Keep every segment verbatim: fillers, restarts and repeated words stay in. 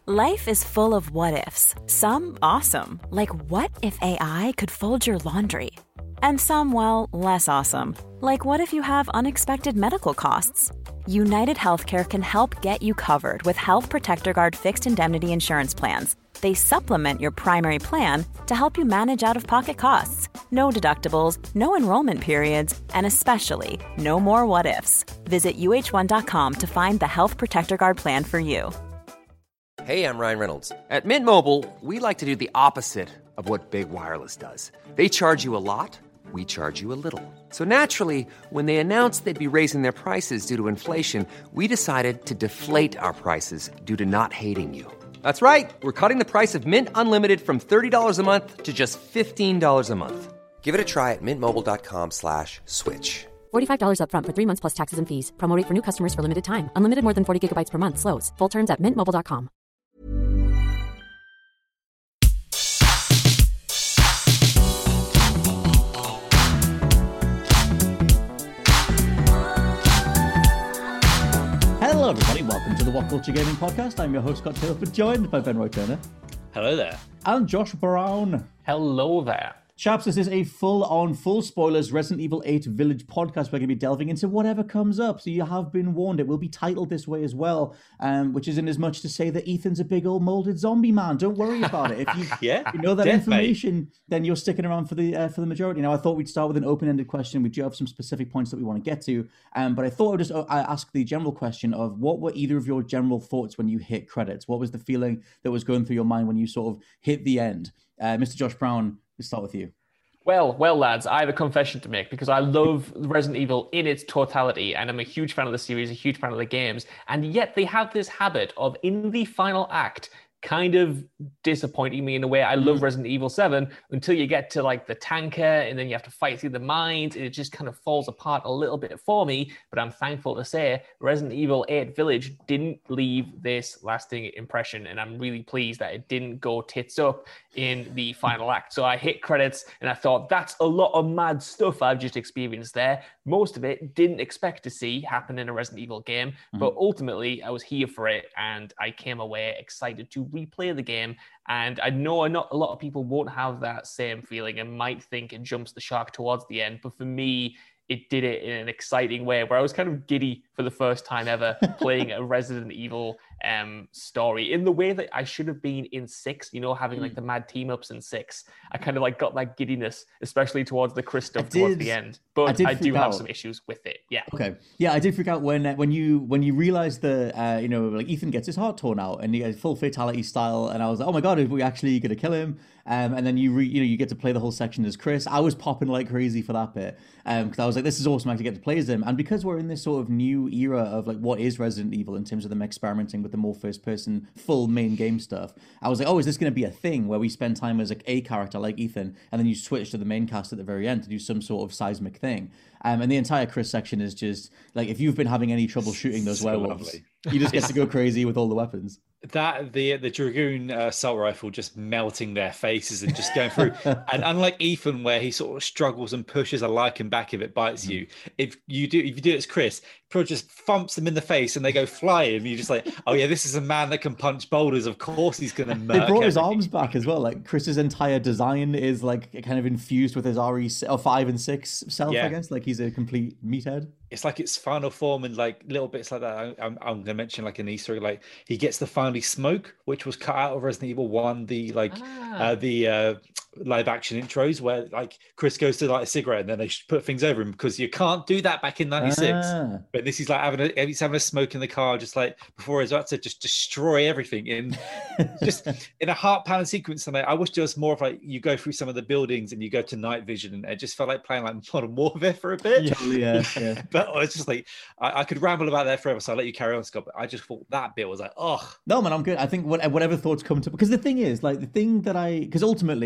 Life is full of what-ifs. Some awesome, like what if A I could fold your laundry? And some, well, less awesome, like what if you have unexpected medical costs? United Healthcare can help get you covered with Health Protector Guard fixed indemnity insurance plans. They supplement your primary plan to help you manage out-of-pocket costs. No deductibles, no enrollment periods, and especially no more what-ifs. Visit U H one dot com to find the Health Protector Guard plan for you. Hey, I'm Ryan Reynolds. At Mint Mobile, we like to do the opposite of what Big Wireless does. They charge you a lot, we charge you a little. So naturally, when they announced they'd be raising their prices due to inflation, we decided to deflate our prices due to not hating you. That's right. We're cutting the price of Mint Unlimited from thirty dollars a month to just fifteen dollars a month. Give it a try at mintmobile.com slash switch. forty-five dollars up front for three months plus taxes and fees. Promo rate for new customers for limited time. Unlimited more than forty gigabytes per month. Slows full terms at mint mobile dot com. Hello everybody, welcome to the What Culture Gaming Podcast. I'm your host Scott Tilford, joined by Ben Roy Turner. Hello there. And Josh Brown. Hello there. Chaps, this is a full-on, full spoilers Resident Evil eight Village podcast. We're going to be delving into whatever comes up, so you have been warned. It will be titled this way as well, um, which isn't as much to say that Ethan's a big old molded zombie man. Don't worry about it. If you, yeah, you know that death, information, mate. Then you're sticking around for the uh, for the majority. Now, I thought we'd start with an open-ended question. We do have some specific points that we want to get to, um, but I thought I'd just uh, ask the general question of what were either of your general thoughts when you hit credits? What was the feeling that was going through your mind when you sort of hit the end? Uh, Mister Josh Brown, let's start with you. Well, well, lads, I have a confession to make because I love Resident Evil in its totality, and I'm a huge fan of the series, a huge fan of the games, and yet they have this habit of, in the final act, kind of disappointing me in a way. I love Resident Evil seven until you get to like the tanker and then you have to fight through the mines and it just kind of falls apart a little bit for me. But I'm thankful to say Resident Evil eight Village didn't leave this lasting impression, and I'm really pleased that it didn't go tits up in the final act. So I hit credits and I thought, that's a lot of mad stuff I've just experienced there. Most of it didn't expect to see happen in a Resident Evil game, mm-hmm. but ultimately I was here for it and I came away excited to replay the game. And I know not a lot of people won't have that same feeling and might think it jumps the shark towards the end, but for me, it did it in an exciting way where I was kind of giddy for the first time ever playing a Resident Evil um, story in the way that I should have been in six, you know, having like the mad team ups in six. I kind of like got that giddiness, especially towards the Chris stuff did, towards the end. But I, I do out. have some issues with it. Yeah. Okay. Yeah, I did freak out when uh, when you when you realized that uh, you know, like Ethan gets his heart torn out and he gets full fatality style, and I was like, oh my god, are we actually gonna kill him? Um, and then you re- you know you get to play the whole section as Chris. I was popping like crazy for that bit because um, I was like, this is awesome. I actually get to play as him, and because we're in this sort of new era of like what is Resident Evil in terms of them experimenting with the more first person full main game stuff. I was like, oh, is this going to be a thing where we spend time as like a character like Ethan, and then you switch to the main cast at the very end to do some sort of seismic thing? Um, and the entire Chris section is just like, if you've been having any trouble shooting those so werewolves, lovely. You just get to go crazy with all the weapons. That the the Dragoon uh, assault rifle just melting their faces and just going through. And unlike Ethan, where he sort of struggles and pushes a lichen back if it bites mm-hmm. you, if you do if you do it as Chris, Pro just thumps them in the face and they go flying. And you're just like, oh yeah, this is a man that can punch boulders. Of course he's going to murk. They brought his everything. arms back as well. Like Chris's entire design is like kind of infused with his R E or five and six self. Yeah. I guess like he's a complete meathead. It's like its final form and like little bits like that. I, I'm, I'm going to mention like an Easter egg. Like he gets the finally smoke, which was cut out of Resident Evil one. The like ah. uh, the uh, live action intros where like Chris goes to light a cigarette and then they put things over him because you can't do that back in ninety-six. Ah. But this is like having a he's having a smoke in the car, just like before he's about to just destroy everything in just in a heart pounding sequence. And I, I wish there was more of like you go through some of the buildings and you go to night vision, and it just felt like playing like Modern Warfare for a bit. Yeah, yeah. yeah. But it's just like I, I could ramble about that forever, so I'll let you carry on, Scott. But I just thought that bit was like, oh no, man, I'm good. I think what, whatever thoughts come to, because the thing is, like the thing that I, because ultimately,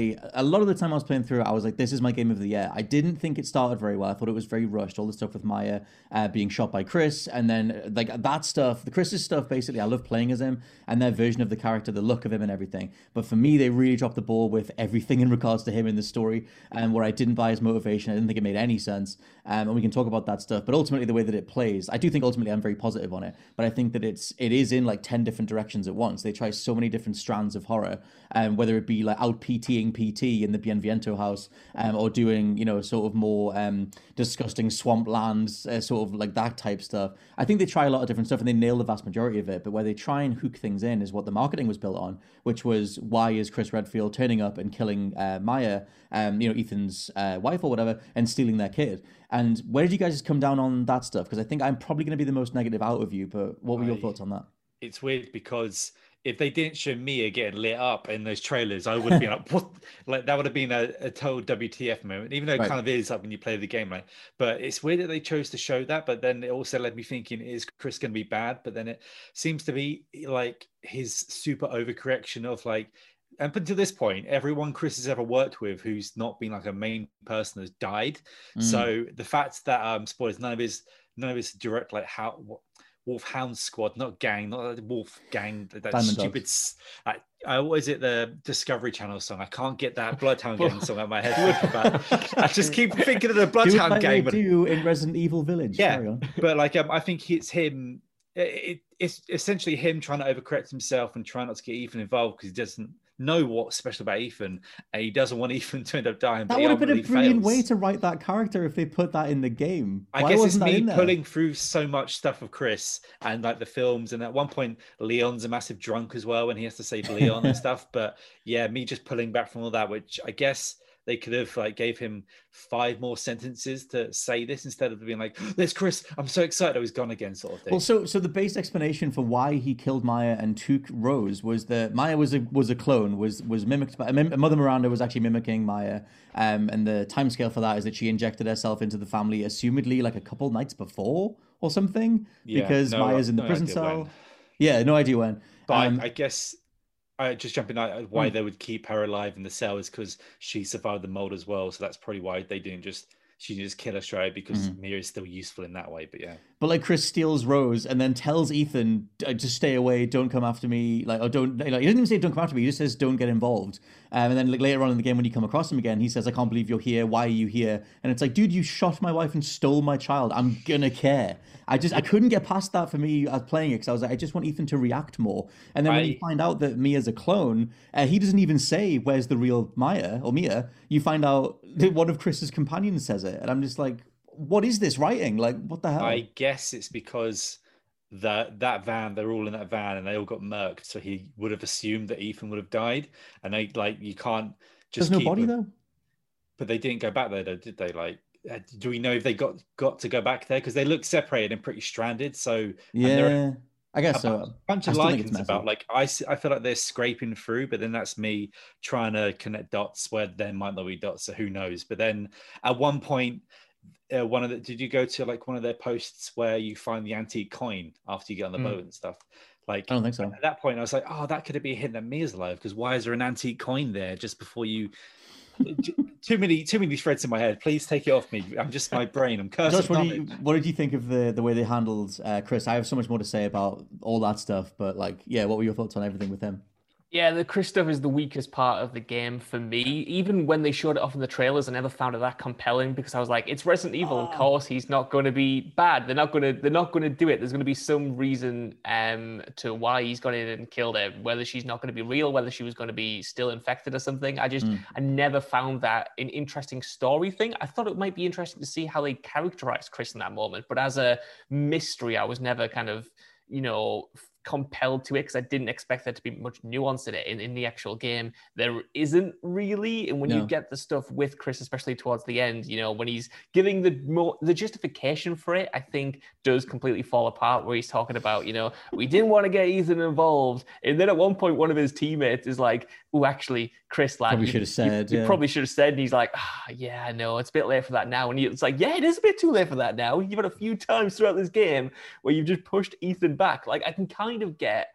a lot of the time I was playing through it, I was like, this is my game of the year. I didn't think it started very well. I thought it was very rushed. All the stuff with Maya uh, being shot by Chris, and then like that stuff, the Chris's stuff, basically, I love playing as him and their version of the character, the look of him and everything. But for me, they really dropped the ball with everything in regards to him in the story, and um, where I didn't buy his motivation. I didn't think it made any sense. Um, and we can talk about that stuff. But ultimately, the way that it plays, I do think ultimately I'm very positive on it. But I think that it's it is in like ten different directions at once. They try so many different strands of horror, um, whether it be like out PTing P T in the Bienvento house, um, or doing, you know, sort of more um, disgusting swamplands, uh, sort of like that type stuff. I think they try a lot of different stuff and they nail the vast majority of it. But where they try and hook things in is what the marketing was built on, which was why is Chris Redfield turning up and killing uh, Maya, um, you know, Ethan's uh, wife or whatever, and stealing their kid. And where did you guys come down on that stuff? Because I think I'm probably going to be the most negative out of you, but what were your I, thoughts on that? It's weird because if they didn't show Mia getting lit up in those trailers, I would have been like, what? Like, that would have been a, a total W T F moment, even though it right. kind of is like when you play the game, right? But it's weird that they chose to show that, but then it also led me thinking, is Chris going to be bad? But then it seems to be like his super overcorrection of like, up until this point, everyone Chris has ever worked with who's not been like a main person has died. Mm. So the fact that, um, spoilers, none of his, none of his direct, like how, what, Wolfhound Squad, not gang, not Wolf Gang, that Diamond stupid. I, I, what is it? The Discovery Channel song. I can't get that Bloodhound Gang song out of my head. But I just keep thinking of the Bloodhound Gang. They do in Resident Evil Village. Yeah, but like um, I think it's him. It, it's essentially him trying to overcorrect himself and trying not to get Ethan involved because he doesn't know what's special about Ethan and he doesn't want Ethan to end up dying. That would have been a brilliant fails. way to write that character if they put that in the game. I Why guess it's me pulling through so much stuff of Chris and like the films, and at one point Leon's a massive drunk as well when he has to save Leon and stuff. But yeah, me just pulling back from all that, which I guess they could have like gave him five more sentences to say this instead of being like, there's Chris, I'm so excited, I was gone again, sort of thing. Well, so so the base explanation for why he killed Maya and took Rose was that Maya was a was a clone, was was mimicked by Mother Miranda was actually mimicking Maya, um, and the timescale for that is that she injected herself into the family, assumedly like a couple nights before or something, yeah, because no, Maya's in the no prison cell. When. Yeah, no idea when. But um, I, I guess. I just jumping out why mm. they would keep her alive in the cell is because she survived the mold as well. So that's probably why they didn't just she didn't just kill her straight because mm. Mia is still useful in that way. But yeah. But like Chris steals Rose and then tells Ethan to stay away, don't come after me. Like, or don't, like, he doesn't even say don't come after me. He just says don't get involved. Um, and then like later on in the game when you come across him again, he says, I can't believe you're here. Why are you here? And it's like, dude, you shot my wife and stole my child. I'm gonna care. I just, I couldn't get past that for me as playing it because I was like, I just want Ethan to react more. And then when I... you find out that Mia's a clone, uh, he doesn't even say, where's the real Maya or Mia? You find out that one of Chris's companions says it. And I'm just like, what is this writing? Like, what the hell? I guess it's because that that van, they're all in that van and they all got murked. So he would have assumed that Ethan would have died. And they like, you can't just There's no body though. But they didn't go back there though, did they? Like, do we know if they got got to go back there? Because they look separated and pretty stranded. So yeah, I guess a so. Bunch, bunch of lichens about like I, I feel like they're scraping through, but then that's me trying to connect dots where there might not be dots. So who knows? But then at one point, uh, one of the did you go to like one of their posts where you find the antique coin after you get on the mm. boat and stuff? Like I don't think so. At that point, I was like, oh, that could have been a hint that Mia's alive because why is there an antique coin there just before you? too many too many threads in my head. Please take it off me. I'm just my brain. I'm cursed. Josh, what, you, what did you think of the the way they handled uh, Chris? I have so much more to say about all that stuff, but like, yeah, what were your thoughts on everything with him? Yeah, the Chris stuff is the weakest part of the game for me. Even when they showed it off in the trailers, I never found it that compelling because I was like, it's Resident Evil. Oh. Of course, he's not going to be bad. They're not going to. They're not going to do it. There's going to be some reason um, to why he's gone in and killed her. Whether she's not going to be real, whether she was going to be still infected or something. I just, mm. I never found that an interesting story thing. I thought it might be interesting to see how they characterized Chris in that moment, but as a mystery, I was never kind of, you know, compelled to it because I didn't expect there to be much nuance in it. In, in the actual game, there isn't really. And when no. you get the stuff with Chris, especially towards the end, you know, when he's giving the more the justification for it, I think does completely fall apart. Where he's talking about, you know, we didn't want to get Ethan involved, and then at one point, one of his teammates is like, "Oh, actually, Chris, lad, probably you, should have said. You, yeah. you probably should have said." And he's like, "Ah, oh, yeah, I know, it's a bit late for that now." And he, it's like, "Yeah, it is a bit too late for that now. You've had a few times throughout this game where you've just pushed Ethan back." Like, I can kind of get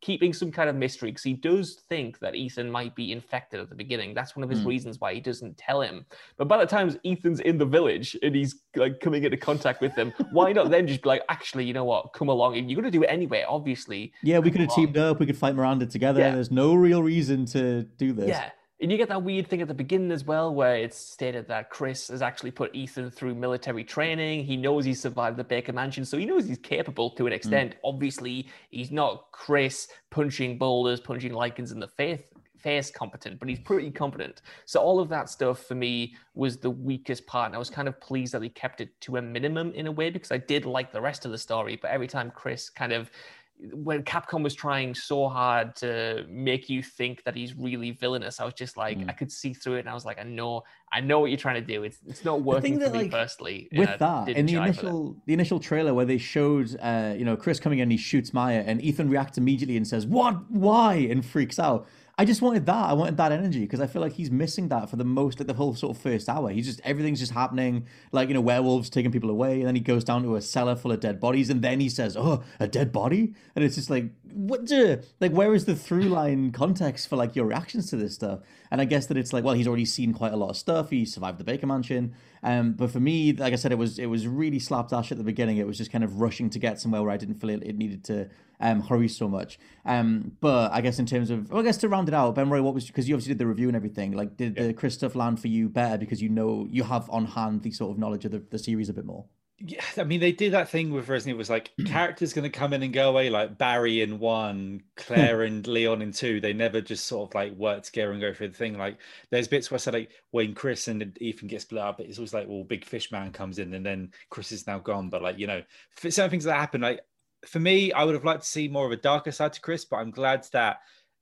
keeping some kind of mystery, because he does think that Ethan might be infected at the beginning. That's one of his mm. reasons why he doesn't tell him. But by the time Ethan's in the village and he's like coming into contact with them, why not then just be like, actually, you know what, come along. You're going to do it anyway, obviously. Yeah, we could have teamed up. We could fight Miranda together. Yeah. There's no real reason to do this. Yeah. And you get that weird thing at the beginning as well, where it's stated that Chris has actually put Ethan through military training. He knows he's survived the Baker Mansion, so he knows he's capable to an extent. Mm. Obviously, he's not Chris punching boulders, punching Lycans in the face, face competent, but he's pretty competent. So all of that stuff for me was the weakest part. And I was kind of pleased that he kept it to a minimum in a way, because I did like the rest of the story. But every time Chris kind of... when Capcom was trying so hard to make you think that he's really villainous, I was just like, mm. I could see through it, and I was like, I know, I know what you're trying to do. It's it's not working for that, me like, personally. With that, in the initial the initial trailer where they showed, uh, you know, Chris coming in, he shoots Maya, and Ethan reacts immediately and says, "What? Why?" and freaks out. I just wanted that. I wanted that energy, because I feel like he's missing that for the most, like the whole sort of first hour. He's just, everything's just happening, like, you know, werewolves taking people away, and then he goes down to a cellar full of dead bodies, and then he says, "Oh, a dead body?" And it's just like, what the, like, where is the through line context for like your reactions to this stuff? And I guess that it's like, well, he's already seen quite a lot of stuff. He survived the Baker Mansion. Um, but for me, like I said, it was it was really slapdash at the beginning. It was just kind of rushing to get somewhere where I didn't feel it, it needed to um, hurry so much. Um, but I guess in terms of, well, I guess to round it out, Ben Roy, what was, because you obviously did the review and everything, like did yeah. the Chris stuff land for you better because you know, you have on hand the sort of knowledge of the, the series a bit more? Yeah, I mean, they did that thing with Resident Evil. It was like characters going to come in and go away, like Barry in one, Claire and Leon in two. They never just sort of like work together and go through the thing. Like there's bits where I said, like when Chris and Ethan get split up, it's always like, well, Big Fish Man comes in and then Chris is now gone. But like, you know, for certain things that happen, like for me, I would have liked to see more of a darker side to Chris, but I'm glad that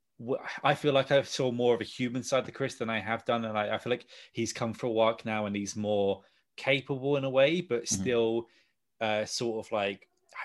I feel like I saw more of a human side to Chris than I have done. And I, I feel like he's come for a walk now and he's more capable in a way, but still mm-hmm. uh, sort of like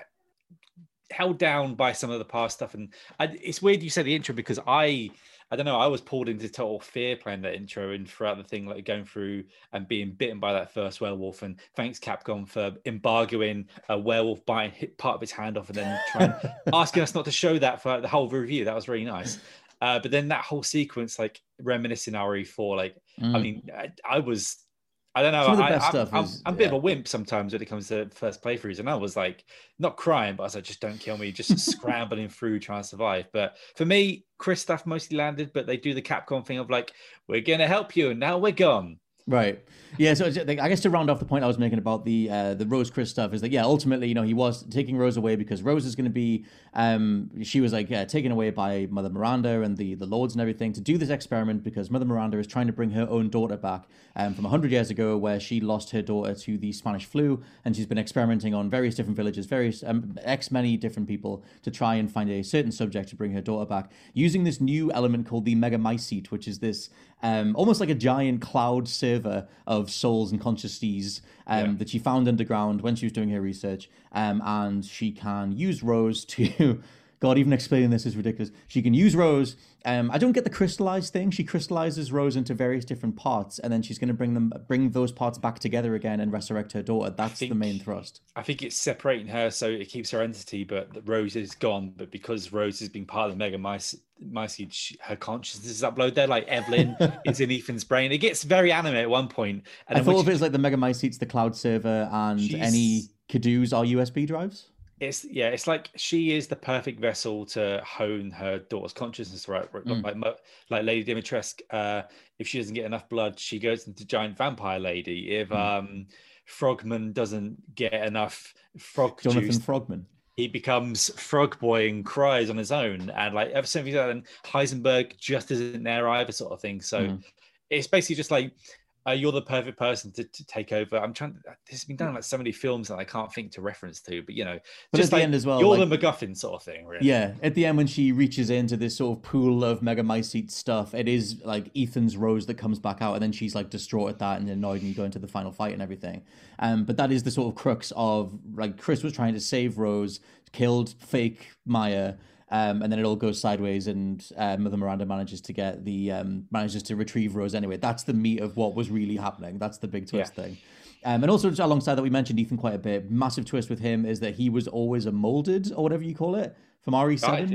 held down by some of the past stuff. And I, it's weird you said the intro, because I I don't know, I was pulled into total fear playing that intro and throughout the thing, like going through and being bitten by that first werewolf. And thanks Capcom for embargoing a werewolf biting part of his hand off and then trying asking us not to show that for the whole review. That was really nice. Uh, but then that whole sequence, like reminiscing R E four, like mm. I mean, I, I was I don't know. I, I'm, I'm, is, I'm a bit yeah. of a wimp sometimes when it comes to first playthroughs. And I was like, not crying, but I was like, just don't kill me. Just scrambling through trying to survive. But for me, Chris stuff mostly landed, but they do the Capcom thing of like, we're going to help you and now we're gone. Right. Yeah. So I guess to round off the point I was making about the uh, the Rose Chris stuff is that, yeah, ultimately, you know, he was taking Rose away because Rose is going to be, um, she was like yeah, taken away by Mother Miranda and the, the Lords and everything to do this experiment because Mother Miranda is trying to bring her own daughter back um, from one hundred years ago where she lost her daughter to the Spanish flu, and she's been experimenting on various different villages, various um, X many different people to try and find a certain subject to bring her daughter back using this new element called the Megamycete, which is this um, almost like a giant cloud server of souls and consciousness um, yeah. that she found underground when she was doing her research. Um, and she can use Rose to... God, even explaining this is ridiculous. She can use Rose. Um, I don't get the crystallized thing. She crystallizes Rose into various different parts, and then she's going to bring them, bring those parts back together again and resurrect her daughter. That's think, the main thrust. I think it's separating her so it keeps her entity, but Rose is gone. But because Rose has been part of the Mega Mycete, her consciousness is uploaded there. Like Evelyn is in Ethan's brain. It gets very anime at one point. And I thought of it as like the Mega Mycete's the cloud server, and she's... any Kadoos are U S B drives. It's yeah, it's like she is the perfect vessel to hone her daughter's consciousness, right? Mm. Like like Lady Dimitrescu, uh, if she doesn't get enough blood, she goes into giant vampire lady. If mm. um, Frogman doesn't get enough frog Jonathan juice, Frogman, he becomes Frog Boy and cries on his own. And like ever since that, and Heisenberg just isn't there either, sort of thing. So mm. it's basically just like. Uh, you're the perfect person to, to take over. I'm trying. This has been done in like so many films that I can't think to reference to, but you know, but just at the like, end as well, you're like, the MacGuffin sort of thing, really. Yeah, at the end when she reaches into this sort of pool of Megamycete stuff, it is like Ethan's Rose that comes back out, and then she's like distraught at that and annoyed, and you go into the final fight and everything. Um, but that is the sort of crux of like Chris was trying to save Rose, killed fake Maya. Um, and then it all goes sideways, and uh, Mother Miranda manages to get the um, manages to retrieve Rose anyway. That's the meat of what was really happening. That's the big twist yeah. thing. Um, and also alongside that, we mentioned Ethan quite a bit. Massive twist with him is that he was always a molded, or whatever you call it, from R E seven. Right, yeah.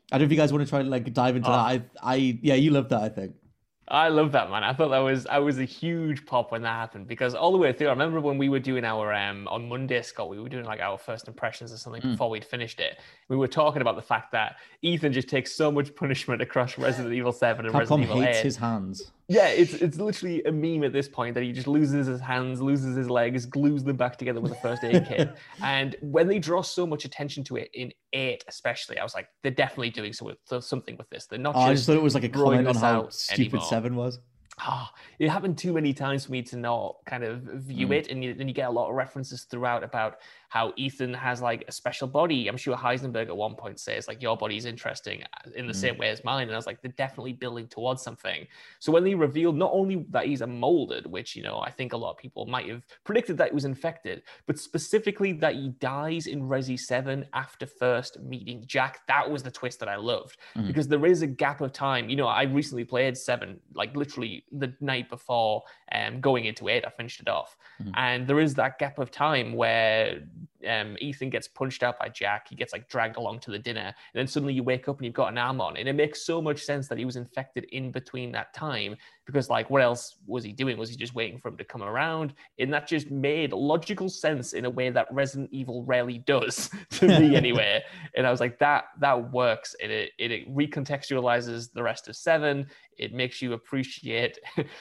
I don't know if you guys want to try and like dive into Oh. that. I, I, yeah, you love that, I think. I love that, man. I thought that was I was a huge pop when that happened, because all the way through, I remember when we were doing our um on Monday, Scott, we were doing like our first impressions or something Mm. before we'd finished it. We were talking about the fact that Ethan just takes so much punishment across Resident Evil seven and Capcom Resident Evil hates eight. his hands. Yeah, it's it's literally a meme at this point that he just loses his hands, loses his legs, glues them back together with a first aid kit. And when they draw so much attention to it in eight, especially, I was like, they're definitely doing so with, so something with this. They're not Oh, just. I just thought it was like a throwing comment on this how out stupid anymore. Seven was. Ah, it happened too many times for me to not kind of view Mm. it, and you, then you get a lot of references throughout about how Ethan has like a special body. I'm sure Heisenberg at one point says like, your body's interesting in the Mm. same way as mine, and I was like, they're definitely building towards something. So when they revealed not only that he's a molded, which, you know, I think a lot of people might have predicted that he was infected, but specifically that he dies in Resi seven after first meeting Jack, that was the twist that I loved. Mm. Because there is a gap of time. You know, I recently played seven, like literally the night before um, going into eight, I finished it off. Mhm. And there is that gap of time where um, Ethan gets punched out by Jack. He gets like dragged along to the dinner. And then suddenly you wake up and you've got an arm on. And it makes so much sense that he was infected in between that time, because like, what else was he doing? Was he just waiting for him to come around? And that just made logical sense in a way that Resident Evil rarely does to me anyway. And I was like, that that works. And it, it, it recontextualizes the rest of seven. It makes you appreciate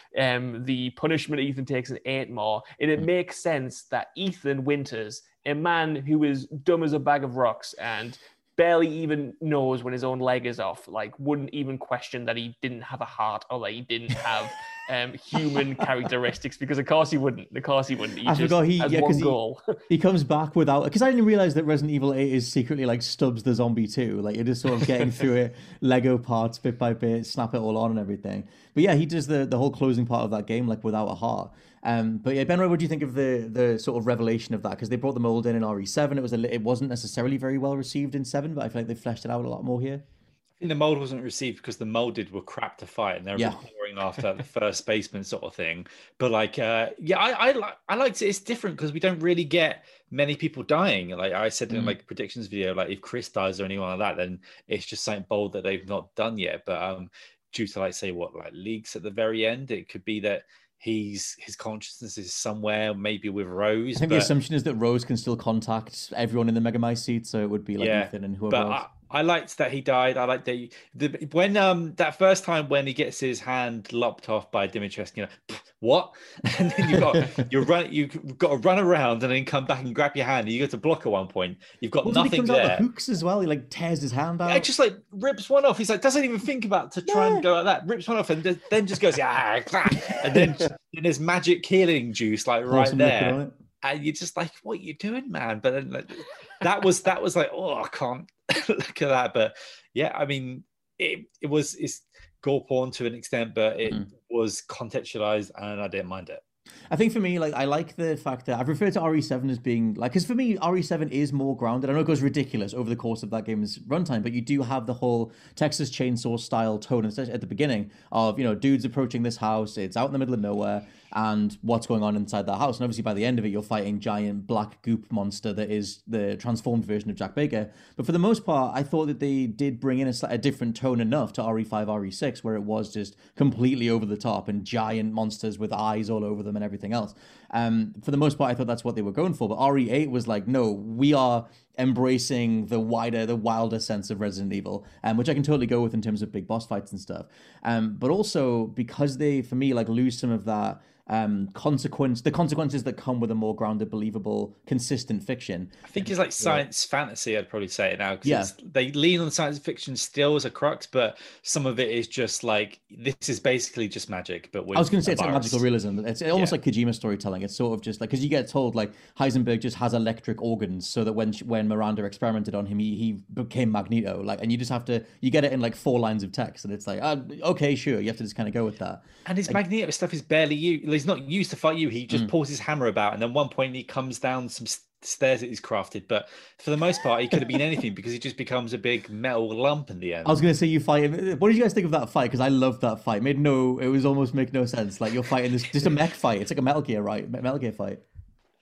um, the punishment Ethan takes in eight more. And it makes sense that Ethan Winters, a man who is dumb as a bag of rocks and barely even knows when his own leg is off, like wouldn't even question that he didn't have a heart or that he didn't have um, human characteristics, because of course he wouldn't. Of course he wouldn't. He I just forgot he- has yeah, 'cause one he- goal. He comes back without, because I didn't realize that Resident Evil eight is secretly like Stubbs the zombie too. Like it is sort of getting through it, Lego parts bit by bit, snap it all on and everything. But yeah, he does the the whole closing part of that game like without a heart. Um, but yeah, Benroy, what do you think of the the sort of revelation of that? Because they brought the mold in in R E seven. It was a li- it wasn't necessarily very well received in seven, but I feel like they fleshed it out a lot more here. I think the mold wasn't received because the molded were crap to fight, and they were Yeah. boring after the first baseman sort of thing. But like, uh, yeah, I I like I liked it. It's different because we don't really get many people dying. Like I said in Mm. like predictions video, like if Chris dies or anyone like that, then it's just something bold that they've not done yet. But um, due to like say what like leaks at the very end, it could be that he's his consciousness is somewhere maybe with Rose. I think but... the assumption is that Rose can still contact everyone in the Megamai seat, so it would be like Yeah, Ethan and whoever But else. I, I liked that he died. I liked that he, the when um that first time when he gets his hand lopped off by Dimitrescu, you know, "Pff, what? And then you got you run you've got to run around and then come back and grab your hand. And you go to block at one point. You've got Also, he nothing comes out there. the hooks as well. He like tears his hand out. Yeah, just like rips one off. He's like doesn't even think about to try Yeah. and go like that. Rips one off and then- then just goes ah, ah," and then and there's magic healing juice like Pour right some liquid on there. it. And you're just like, what are you doing, man? But then like, that was that was like, oh, I can't look at that. But yeah, I mean, it it was it's gore porn to an extent, but it Mhm. was contextualized, and I didn't mind it. I think for me, like I like the fact that I've referred to R E seven as being like, because for me, R E seven is more grounded. I know it goes ridiculous over the course of that game's runtime, but you do have the whole Texas Chainsaw style tone especially at the beginning of, you know, dudes approaching this house. It's out in the middle of nowhere, and what's going on inside that house. And obviously, by the end of it, you're fighting giant black goop monster that is the transformed version of Jack Baker. But for the most part, I thought that they did bring in a, sli- a different tone enough to R E five, R E six, where it was just completely over the top and giant monsters with eyes all over them and everything else. Um, for the most part, I thought that's what they were going for. But R E eight was like, no, we are embracing the wider, the wilder sense of Resident Evil, um, which I can totally go with in terms of big boss fights and stuff. Um, but also because they, for me, like lose some of that um consequence the consequences that come with a more grounded, believable, consistent fiction. I think it's like science fantasy. I'd probably say it now because Yeah. they lean on science fiction still as a crux, but some of it is just like this is basically just magic. But with I was going to say a it's like virus. magical realism. It's almost Yeah. like Kojima storytelling. It's sort of just like, because you get told like Heisenberg just has electric organs, so that when when Miranda experimented on him, he, he became Magneto. Like, and you just have to you get it in like four lines of text, and it's like, uh, okay, sure, you have to just kind of go with that. And his Magneto stuff is barely used. He's not used to fight you. He Mm. just pulls his hammer about, and then one point he comes down some s- stairs that he's crafted. But for the most part, he could have been anything because he just becomes a big metal lump in the end. I was going to say you fight him. What did you guys think of that fight? Because I loved that fight. It made no, it was almost make no sense. Like you're fighting this just a mech fight. It's like a Metal Gear, right? Metal Gear fight.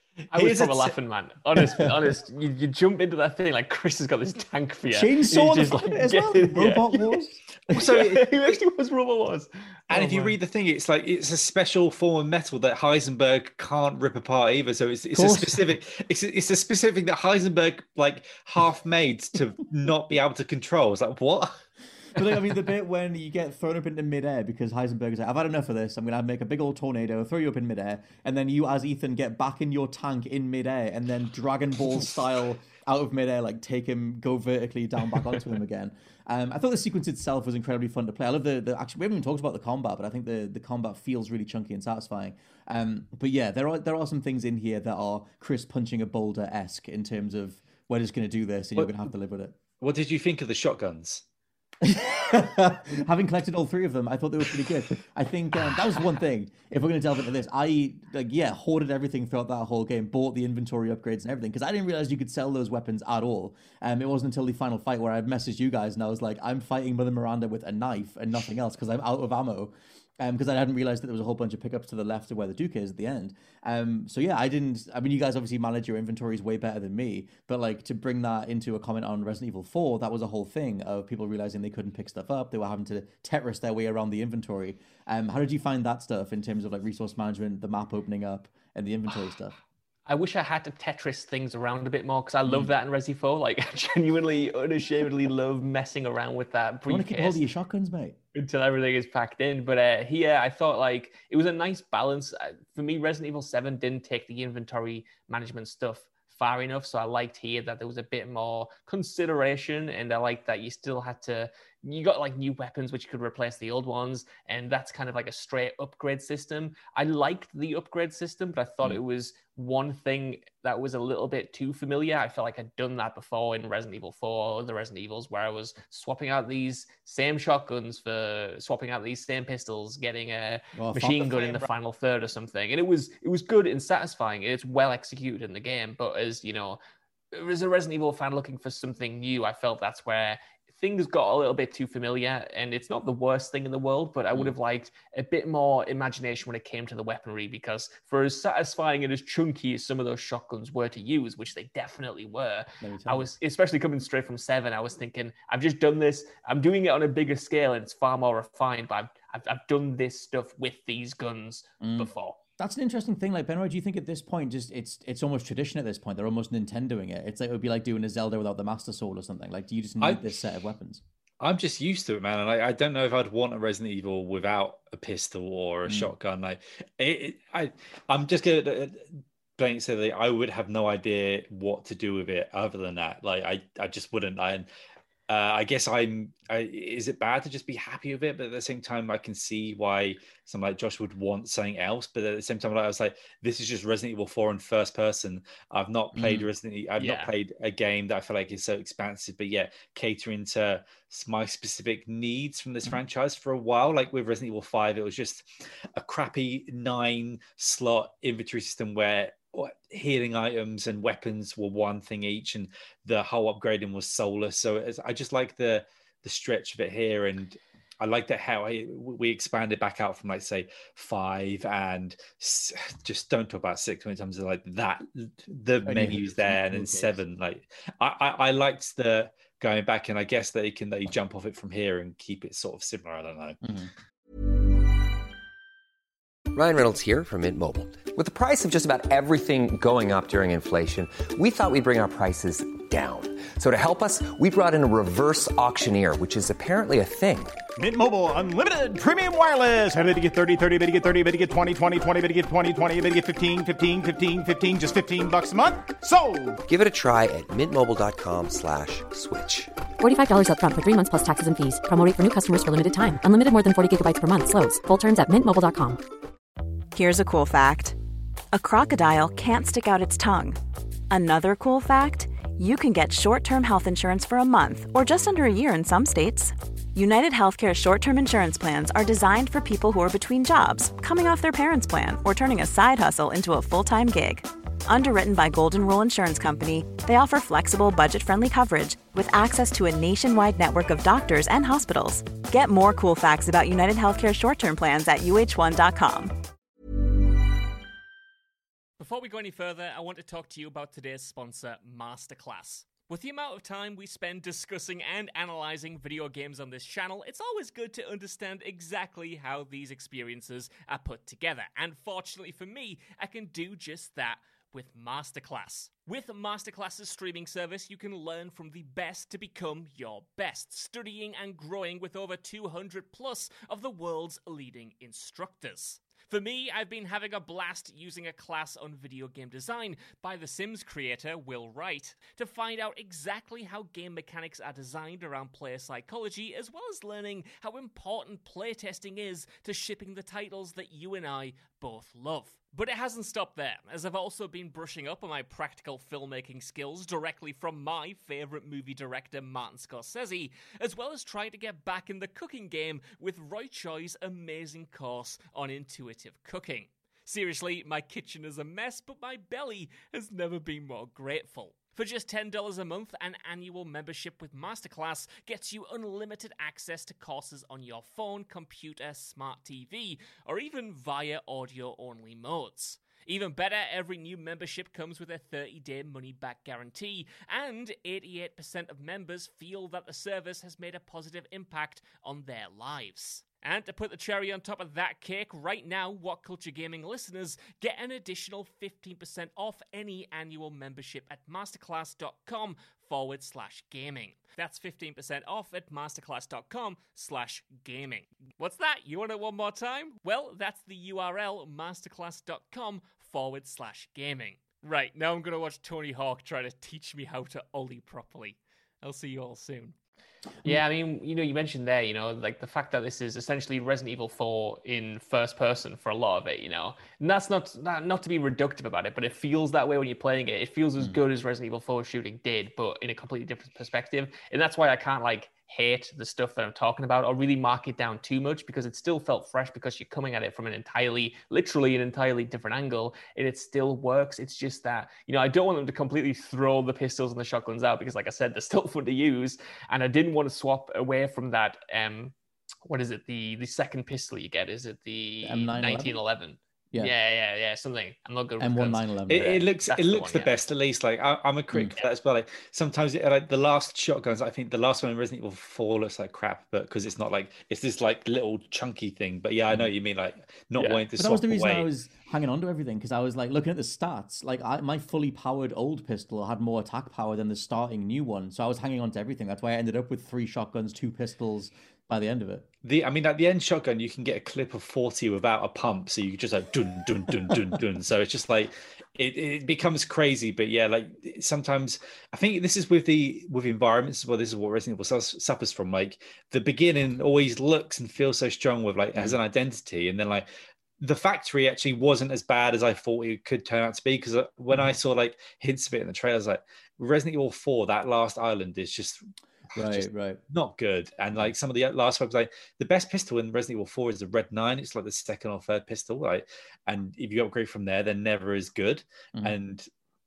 I was probably laughing, man. Honest, honest. You, you jump into that thing like Chris has got this tank for you. Chainsaw just like, like as well. yeah. Robot Wars. So it, it actually was Robot Wars. And oh, if you man. read the thing, it's like it's a special form of metal that Heisenberg can't rip apart either. So it's it's a specific it's a, it's a specific that Heisenberg like half made to not be able to control. It's like what? But like, I mean, the bit when you get thrown up into midair because Heisenberg's like, I've had enough of this. I'm going to make a big old tornado, throw you up in midair. And then you, as Ethan, get back in your tank in midair and then Dragon Ball style out of midair, like take him, go vertically down back onto him again. Um, I thought the sequence itself was incredibly fun to play. I love the, the actually, we haven't even talked about the combat, but I think the, the combat feels really chunky and satisfying. Um, but yeah, there are there are some things in here that are Chris punching a boulder-esque in terms of we're just going to do this and what, you're going to have to live with it. What did you think of the shotguns? Having collected all three of them, I thought they were pretty good. I think um, that was one thing. If we're going to delve into this, I like yeah hoarded everything throughout that whole game, bought the inventory upgrades and everything because I didn't realize you could sell those weapons at all. Um, it wasn't until the final fight where I messaged you guys and I was like, I'm fighting Mother Miranda with a knife and nothing else because I'm out of ammo. Um, because I hadn't realized that there was a whole bunch of pickups to the left of where the Duke is at the end. Um, so yeah, I didn't. I mean, you guys obviously manage your inventories way better than me, but like to bring that into a comment on Resident Evil four, that was a whole thing of people realizing they couldn't pick stuff up. They were having to Tetris their way around the inventory. Um, how did you find that stuff in terms of like resource management, the map opening up, and the inventory stuff? I wish I had to Tetris things around a bit more because I love mm. that in Resi four. Like, I genuinely, unashamedly love messing around with that briefcase. You want to keep hold of your shotguns, mate? Until everything is packed in. But uh, here, I thought like it was a nice balance. For me, Resident Evil seven didn't take the inventory management stuff far enough. So I liked here that there was a bit more consideration. And I liked that you still had to, you got like new weapons which could replace the old ones. And that's kind of like a straight upgrade system. I liked the upgrade system, but I thought mm. it was one thing that was a little bit too familiar. I felt like I'd done that before in Resident Evil four or the Resident Evils where I was swapping out these same shotguns for swapping out these same pistols, getting a well, machine gun in the final third or something. And it was it was good and satisfying. It's well executed in the game. But as, you know, as a Resident Evil fan looking for something new, I felt that's where things got a little bit too familiar, and it's not the worst thing in the world, but I would have liked a bit more imagination when it came to the weaponry, because for as satisfying and as chunky as some of those shotguns were to use, which they definitely were, I was, especially coming straight from seven, I was thinking, I've just done this, I'm doing it on a bigger scale, and it's far more refined, but I've, I've, I've done this stuff with these guns mm. before. That's an interesting thing. Like, Benroy, do you think at this point, just it's it's almost tradition at this point? They're almost Nintendoing it. It's like it would be like doing a Zelda without the Master Sword or something. Like, do you just need I, this set of weapons? I'm just used to it, man. And I, I don't know if I'd want a Resident Evil without a pistol or a mm. shotgun. Like, it, it, I I'm just gonna blank say that I would have no idea what to do with it other than that. Like, I I just wouldn't. I. Uh, I guess I'm. I, is it bad to just be happy with it? But at the same time, I can see why someone like Josh would want something else. But at the same time, I was like, this is just Resident Evil four in first person. I've not played mm. Resident Evil. I've yeah. not played a game that I feel like is so expansive, but yet catering to my specific needs from this mm. franchise for a while. Like with Resident Evil five, it was just a crappy nine slot inventory system where healing items and weapons were one thing each, and the whole upgrading was soulless. So it was, I just like the the stretch of it here, and I like that how I, we expanded back out from like say five, and just don't talk about six in terms of like that the oh, menus yeah, there, and then seven. Like I, I I liked the going back, and I guess that you can that you jump off it from here and keep it sort of similar. I don't know. Mm-hmm. Ryan Reynolds here from Mint Mobile. With the price of just about everything going up during inflation, we thought we'd bring our prices down. So to help us, we brought in a reverse auctioneer, which is apparently a thing. Mint Mobile Unlimited Premium Wireless. How to get thirty, thirty, how to get thirty, how to get twenty, twenty, twenty, how to get twenty, twenty, how to get fifteen, fifteen, fifteen, fifteen, just fifteen bucks a month? Sold! Give it a try at mintmobile.com slash switch. forty-five dollars up front for three months plus taxes and fees. Promo rate for new customers for limited time. Unlimited more than forty gigabytes per month. Slows full terms at mint mobile dot com. Here's a cool fact. A crocodile can't stick out its tongue. Another cool fact, you can get short-term health insurance for a month or just under a year in some states. United Healthcare short-term insurance plans are designed for people who are between jobs, coming off their parents' plan, or turning a side hustle into a full-time gig. Underwritten by Golden Rule Insurance Company, they offer flexible, budget-friendly coverage with access to a nationwide network of doctors and hospitals. Get more cool facts about United Healthcare short-term plans at U H one dot com. before we go any further, I want to talk to you about today's sponsor, Masterclass. With the amount of time we spend discussing and analysing video games on this channel, it's always good to understand exactly how these experiences are put together. And fortunately for me, I can do just that with Masterclass. With Masterclass's streaming service, you can learn from the best to become your best, studying and growing with over two hundred plus of the world's leading instructors. For me, I've been having a blast using a class on video game design by The Sims creator Will Wright to find out exactly how game mechanics are designed around player psychology, as well as learning how important playtesting is to shipping the titles that you and I both love. But it hasn't stopped there, as I've also been brushing up on my practical filmmaking skills directly from my favourite movie director Martin Scorsese, as well as trying to get back in the cooking game with Roy Choi's amazing course on intuitive cooking. Seriously, my kitchen is a mess, but my belly has never been more grateful. For just ten dollars a month, an annual membership with Masterclass gets you unlimited access to courses on your phone, computer, smart T V, or even via audio-only modes. Even better, every new membership comes with a thirty-day money-back guarantee, and eighty-eight percent of members feel that the service has made a positive impact on their lives. And to put the cherry on top of that cake, right now, What Culture Gaming listeners get an additional fifteen percent off any annual membership at masterclass.com forward slash gaming. That's fifteen percent off at masterclass.com slash gaming. What's that? You want it one more time? Well, that's the U R L, masterclass.com forward slash gaming. Right, now I'm going to watch Tony Hawk try to teach me how to ollie properly. I'll see you all soon. Yeah, I mean, you know, you mentioned there, you know, like the fact that this is essentially Resident Evil four in first person for a lot of it, you know, and that's not not, not to be reductive about it, but it feels that way when you're playing it. It feels as mm. good as Resident Evil four shooting did, but in a completely different perspective. And that's why I can't like hate the stuff that I'm talking about or really mark it down too much, because it still felt fresh because you're coming at it from an entirely, literally an entirely different angle, and it still works. It's just that, you know, I don't want them to completely throw the pistols and the shotguns out because, like I said, they're still fun to use, and I didn't want to swap away from that. Um, what is it? The the second pistol you get, is it the nineteen eleven? Yeah. yeah, yeah, yeah, something. I'm not good with M nineteen eleven. It, it looks, That's it looks the, one, the yeah. best, at least. Like I, I'm a critic mm. for that as well. Like sometimes, it, like the last shotguns, I think the last one in Resident Evil four looks like crap, but because it's not like it's this like little chunky thing. But yeah, I know what you mean. Like not yeah. wanting to. But that was the reason away. I was hanging on to everything, because I was like looking at the stats. Like I, my fully powered old pistol had more attack power than the starting new one, so I was hanging on to everything. That's why I ended up with three shotguns, two pistols by the end of it. The I mean, at the end shotgun, you can get a clip of forty without a pump, so you just like dun dun dun dun dun. So it's just like it, it becomes crazy. But yeah, like sometimes I think this is with the with environments as well. This is what Resident Evil suffers from. Like the beginning always looks and feels so strong with like has an identity, and then like the factory actually wasn't as bad as I thought it could turn out to be. Because when I saw like hints of it in the trailers, like Resident Evil four, that last island is just. Right, just right. Not good. And like some of the last ones, like the best pistol in Resident Evil four is the Red nine. It's like the second or third pistol, right? And if you upgrade from there, they're never as good. Mm-hmm. And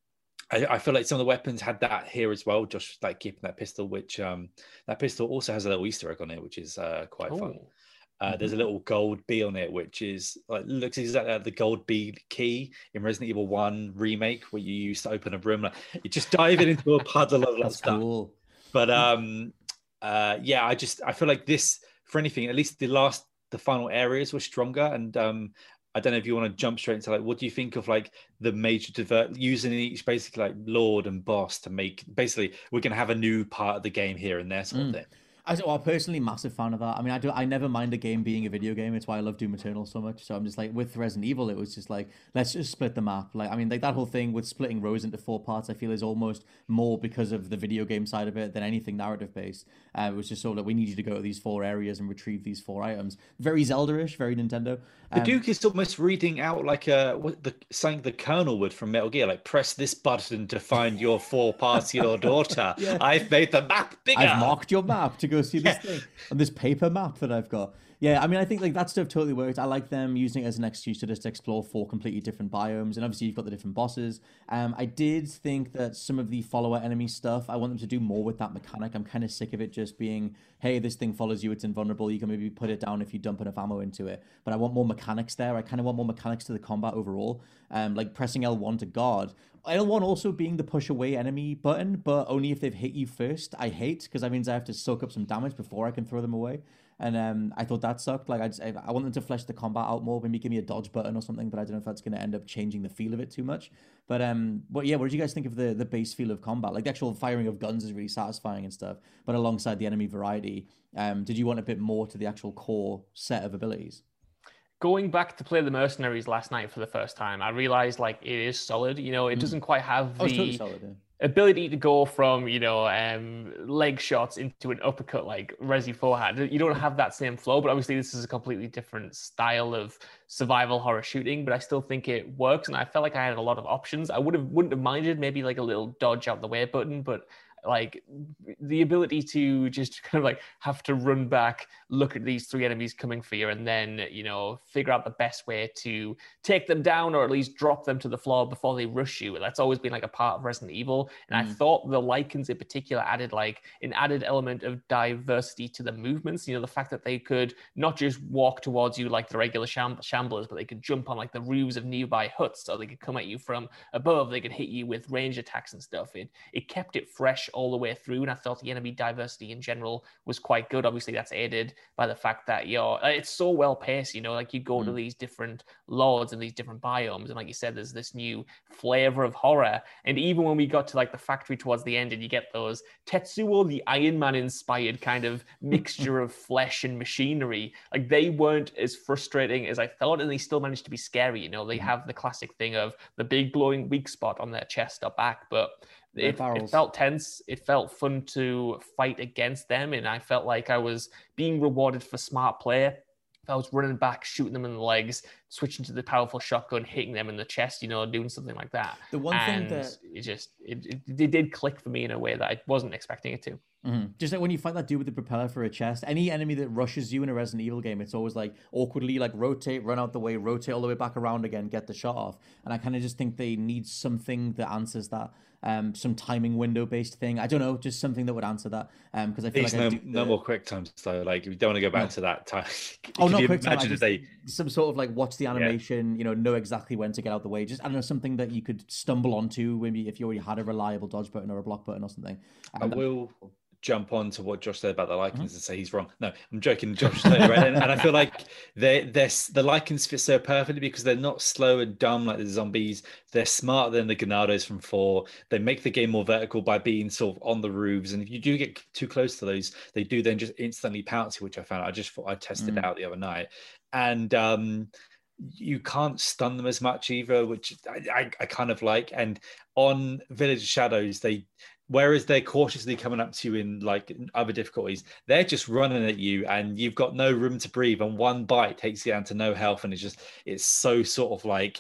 I, I feel like some of the weapons had that here as well, just like keeping that pistol, which um that pistol also has a little Easter egg on it, which is uh, quite Ooh. fun. Uh, mm-hmm. There's a little gold B on it, which is like looks exactly like the gold B key in Resident Evil one remake, where you used to open a room. Like you just dive it into a puddle of that stuff. Cool. But um, uh, yeah, I just I feel like this, for anything, at least the last the final areas were stronger. And um, I don't know if you want to jump straight into like, what do you think of like the major divert using each basically like Lord and boss to make basically we're gonna have a new part of the game here and there sort mm. of thing. I, well, personally, massive fan of that. I mean, I do. I never mind a game being a video game. It's why I love Doom Eternal so much. So I'm just like, with Resident Evil, it was just like, let's just split the map. Like, I mean, like that whole thing with splitting Rose into four parts, I feel is almost more because of the video game side of it than anything narrative based. Uh, it was just sort of like, we need you to go to these four areas and retrieve these four items. Very Zelda-ish, very Nintendo. Um, the Duke is almost reading out like a what the saying the Colonel would from Metal Gear, like press this button to find your four parts of your daughter. Yeah. I've made the map bigger. I've marked your map to go go see this thing on this paper map that I've got. Yeah, I mean, I think like that stuff totally worked. I like them using it as an excuse to just explore four completely different biomes, and obviously you've got the different bosses. Um, I did think that some of the follower enemy stuff, I want them to do more with that mechanic. I'm kind of sick of it just being, hey, this thing follows you, it's invulnerable. You can maybe put it down if you dump enough ammo into it. But I want more mechanics there. I kind of want more mechanics to the combat overall. Um, like pressing L one to guard. L one also being the push away enemy button, but only if they've hit you first. I hate because that means I have to soak up some damage before I can throw them away. And um, I thought that sucked. Like I, just, I want them to flesh the combat out more. Maybe give me a dodge button or something. But I don't know if that's going to end up changing the feel of it too much. But um, but yeah, what did you guys think of the the base feel of combat? Like the actual firing of guns is really satisfying and stuff. But alongside the enemy variety, um, did you want a bit more to the actual core set of abilities? Going back to play the Mercenaries last night for the first time, I realized like it is solid. You know, it doesn't quite have the oh, it's totally solid, yeah. ability to go from, you know, um, leg shots into an uppercut like Resi four had. You don't have that same flow, but obviously this is a completely different style of survival horror shooting, but I still think it works. And I felt like I had a lot of options. I would have, wouldn't have minded maybe like a little dodge out the way button, but like the ability to just kind of like have to run back, look at these three enemies coming for you, and then, you know, figure out the best way to take them down or at least drop them to the floor before they rush you. That's always been like a part of Resident Evil. And mm. I thought the Lycans in particular added like an added element of diversity to the movements. You know, the fact that they could not just walk towards you like the regular sham- shamblers, but they could jump on like the roofs of nearby huts, so they could come at you from above. They could hit you with range attacks and stuff. It, it kept it fresh all the way through, and I thought the enemy diversity in general was quite good. Obviously that's aided by the fact that you're it's so well paced, you know, like you go mm. to these different lords and these different biomes, and like you said, there's this new flavor of horror. And even when we got to like the factory towards the end and you get those Tetsuo the Iron Man inspired kind of mixture of flesh and machinery, like they weren't as frustrating as I thought, and they still managed to be scary. You know, they mm. have the classic thing of the big glowing weak spot on their chest or back, but It, it felt tense. It felt fun to fight against them, and I felt like I was being rewarded for smart play. If I was running back, shooting them in the legs, switching to the powerful shotgun, hitting them in the chest, you know, doing something like that. The one and thing that it just it, it, it did click for me in a way that I wasn't expecting it to. Mm-hmm. Just like when you fight that dude with the propeller for a chest, any enemy that rushes you in a Resident Evil game, it's always like awkwardly like rotate, run out the way, rotate all the way back around again, get the shot off. And I kind of just think they need something that answers that. Um, some timing window based thing. I don't know, just something that would answer that. Um, because I feel These like no, I do no the... more quick times though. Like we don't want to go back no. to that time. oh, not you quick time. Imagine if they some sort of like watch the animation, yeah. you know, know exactly when to get out the way. Just I don't know, something that you could stumble onto. Maybe if you already had a reliable dodge button or a block button or something. Um, I will jump on to what Josh said about the Lycans mm-hmm. and say he's wrong. No, I'm joking. Josh is totally right. And, and I feel like they they're the Lycans fit so perfectly because they're not slow and dumb like the zombies. They're smarter than the Ganados from four. They make the game more vertical by being sort of on the roofs. And if you do get too close to those, they do then just instantly pounce you, which I found. I just thought I tested mm. out the other night. And um you can't stun them as much either, which I, I, I kind of like. And on Village of Shadows, they whereas they're cautiously coming up to you in like other difficulties, they're just running at you and you've got no room to breathe, and one bite takes you down to no health, and it's just it's so sort of like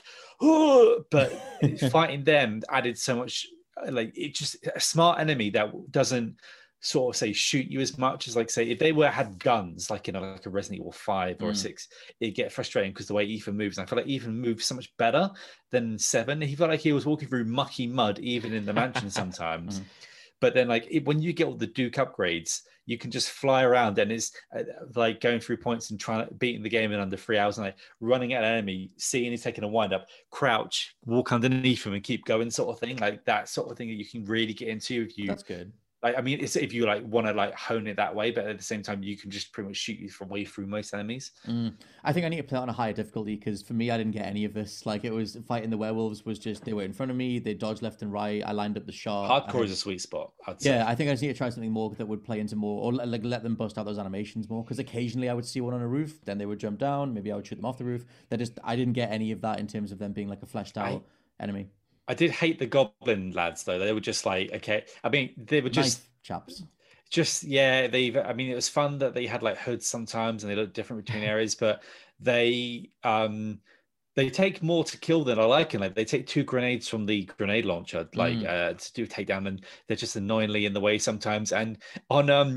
oh, but fighting them added so much. Like it just a smart enemy that doesn't sort of say shoot you as much as like say if they were had guns like in a, like a Resident Evil five or mm. a six, it'd get frustrating because the way Ethan moves, and I feel like Ethan moves so much better than seven. He felt like he was walking through mucky mud even in the mansion sometimes. Mm. But then like it, when you get all the Duke upgrades, you can just fly around, and it's uh, like going through points and trying to beating the game in under three hours and like running at an enemy, seeing he's taking a wind up, crouch, walk underneath him and keep going sort of thing. Like that sort of thing that you can really get into if you that's good. Like, I mean, it's if you like want to like hone it that way, but at the same time, you can just pretty much shoot you from way through most enemies. Mm. I think I need to play it on a higher difficulty because for me, I didn't get any of this. Like, it was fighting the werewolves was just they were in front of me, they dodged left and right. I lined up the shot. Hardcore I, is a sweet spot. I'd yeah, say. I think I just need to try something more that would play into more, or like let them bust out those animations more. Because occasionally I would see one on a roof, then they would jump down. Maybe I would shoot them off the roof. They just I didn't get any of that in terms of them being like a fleshed out I, enemy. I did hate the goblin lads though. They were just like okay. I mean, they were just. Knife chaps. Just yeah, they've. I mean, it was fun that they had like hoods sometimes, and they look different between areas. But they um they take more to kill than I like, and like they take two grenades from the grenade launcher, like mm. uh, to do takedown, and they're just annoyingly in the way sometimes. And on um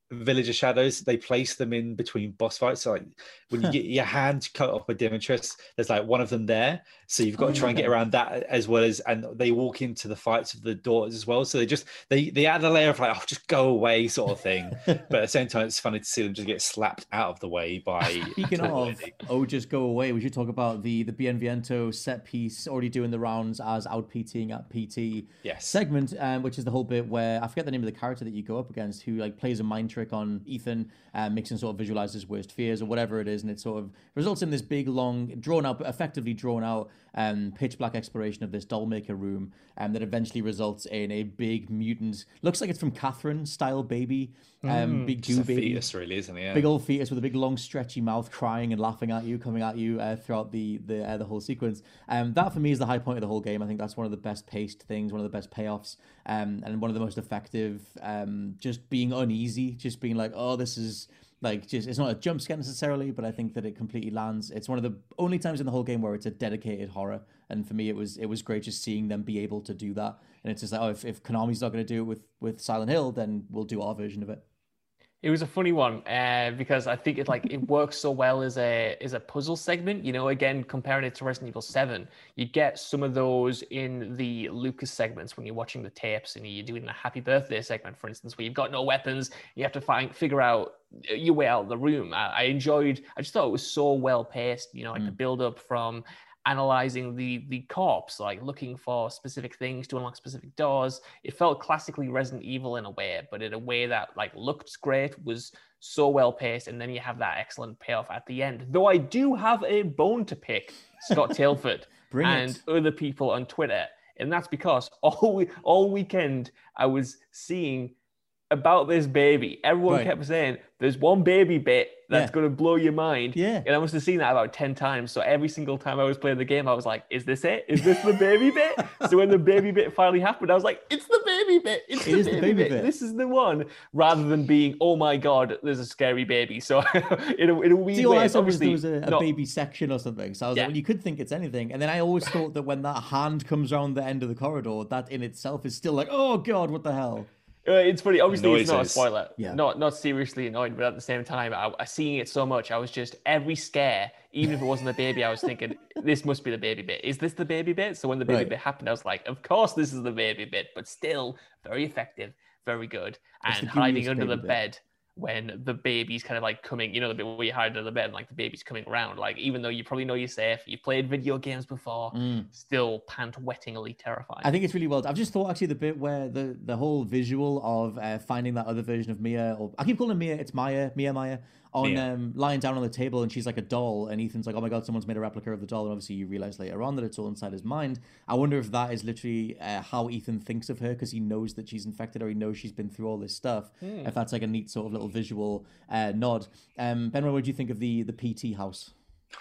Village of Shadows, they place them in between boss fights. So like when you get your hand cut off with Dimitrescu, there's like one of them there. So you've got oh, to try and get around that as well as, and they walk into the fights of the daughters as well. So they just, they, they add a layer of like, oh, just go away sort of thing. But at the same time, it's funny to see them just get slapped out of the way by. Speaking of, oh, just go away. We should talk about the, the Bienvento set piece already doing the rounds as out PTing at P T yes. segment, um, which is the whole bit where I forget the name of the character that you go up against who like plays a mind trick on Ethan, uh, makes him sort of visualize his worst fears or whatever it is, and it sort of results in this big, long, drawn out, but effectively drawn out um, pitch black exploration of this doll maker room, um, that eventually results in a big mutant, looks like it's from Catherine style baby, um, mm, big Jew baby, fetus, really, isn't it? Yeah. Big old fetus with a big, long, stretchy mouth, crying and laughing at you, coming at you uh, throughout the the uh, the whole sequence. Um, that for me is the high point of the whole game. I think that's one of the best paced things, one of the best payoffs, um, and one of the most effective. Um, just being uneasy, just being like, oh, this is like just it's not a jump scare necessarily, but I think that it completely lands. It's one of the only times in the whole game where it's a dedicated horror, and for me, it was it was great just seeing them be able to do that. And it's just like, oh, if, if Konami's not going to do it with with Silent Hill, then we'll do our version of it. It was a funny one uh, because I think it like it works so well as a as a puzzle segment. You know, again, comparing it to Resident Evil seven, you get some of those in the Lucas segments when you're watching the tapes and you're doing a Happy Birthday segment, for instance, where you've got no weapons, you have to find figure out your way out of the room. I, I enjoyed. I just thought it was so well paced. You know, like mm. the build up from analyzing the the corpse, like looking for specific things to unlock specific doors. It felt classically Resident Evil in a way, but in a way that like looked great, was so well paced, and then you have that excellent payoff at the end. Though I do have a bone to pick Scott Tailford and it. other people on Twitter, and that's because all all weekend I was seeing about this baby. Everyone right. kept saying there's one baby bit that's yeah. going to blow your mind. Yeah. And I must have seen that about ten times. So every single time I was playing the game, I was like, is this it? Is this the baby bit? So when the baby bit finally happened, I was like, it's the baby bit. It's it the, is baby, the baby bit. bit. This is the one. Rather than being, oh my God, there's a scary baby. So in a, in a weird See, way, all I saw was obviously, there was a, a not, baby section or something. So I was yeah. like, well, you could think it's anything. And then I always thought that when that hand comes around the end of the corridor, that in itself is still like, oh God, what the hell? Uh, it's funny. Obviously, Noises. It's not a spoiler. Yeah. Not not seriously annoyed, but at the same time, I, I seeing it so much, I was just every scare, even if it wasn't the baby, I was thinking this must be the baby bit. Is this the baby bit? So when the baby right. bit happened, I was like, of course this is the baby bit, but still very effective, very good, it's and hiding under the bit. bed when the baby's kind of like coming, you know, the bit where you hide under the bed and like the baby's coming around. Like even though you probably know you're safe, you've played video games before, mm. still pant-wettingly terrifying. I think it's really well done. I've just thought actually the bit where the, the whole visual of uh, finding that other version of Mia, or I keep calling her Mia, it's Maya, Mia Maya, on Mia. Um, lying down on the table, and she's like a doll, and Ethan's like, oh my God, someone's made a replica of the doll, and obviously you realize later on that it's all inside his mind. I wonder if that is literally uh, how Ethan thinks of her, because he knows that she's infected, or he knows she's been through all this stuff. Hmm. If that's like a neat sort of little visual uh, nod. Um, Ben, what do you think of the the P T house?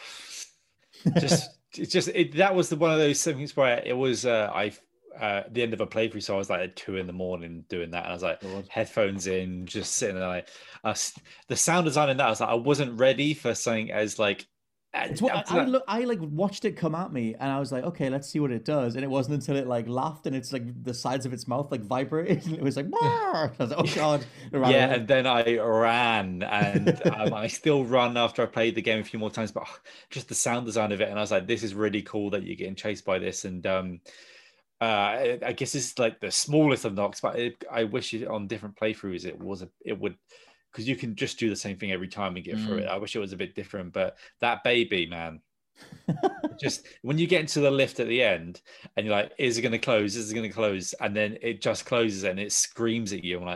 just, it's just it, that was the one of those things where it was uh, I. Uh, at the end of a playthrough, so I was like at two in the morning doing that, and I was like God. headphones in, just sitting there. Like, I was, the sound design in that, I was like, I wasn't ready for something as like. It's what, I, I, look, I like watched it come at me, and I was like, okay, let's see what it does. And it wasn't until it like laughed, and it's like the sides of its mouth like vibrated, and it was like, I was like, oh God. Yeah, away. And then I ran, and um, I still run after I played the game a few more times, but oh, just the sound design of it, and I was like, this is really cool that you're getting chased by this, and um. Uh, I guess it's like the smallest of knocks, but it, I wish it on different playthroughs it was a, it would, because you can just do the same thing every time and get mm. through it. I wish it was a bit different, but that baby, man, just when you get into the lift at the end and you're like, is it going to close? Is it going to close? And then it just closes and it screams at you. I'm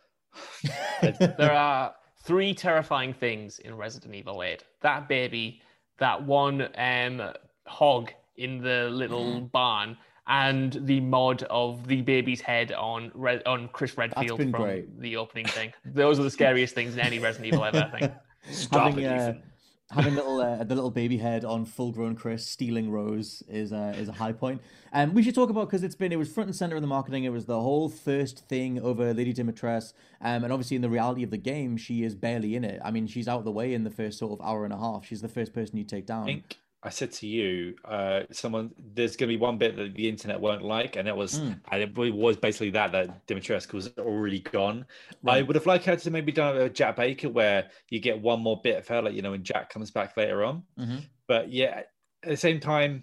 like, there are three terrifying things in Resident Evil eight: that baby, that one um, hog in the little barn, and the mod of the baby's head on Red, on Chris Redfield from great. the opening thing. Those are the scariest things in any Resident Evil ever, I think. Stop having, it, uh, Ethan. having little uh, the little baby head on full-grown Chris stealing Rose is uh, is a high point. And um, we should talk about, because it's been it was front and center in the marketing. It was the whole first thing over Lady Dimitrescu, um, and obviously in the reality of the game, she is barely in it. I mean, she's out of the way in the first sort of hour and a half. She's the first person you take down. Ink. I said to you, uh, someone, there's going to be one bit that the internet won't like, and it was, mm. and it was basically that that Dimitrescu was already gone. Right. I would have liked her to maybe done a Jack Baker, where you get one more bit of her, like you know, when Jack comes back later on. Mm-hmm. But yeah, at the same time,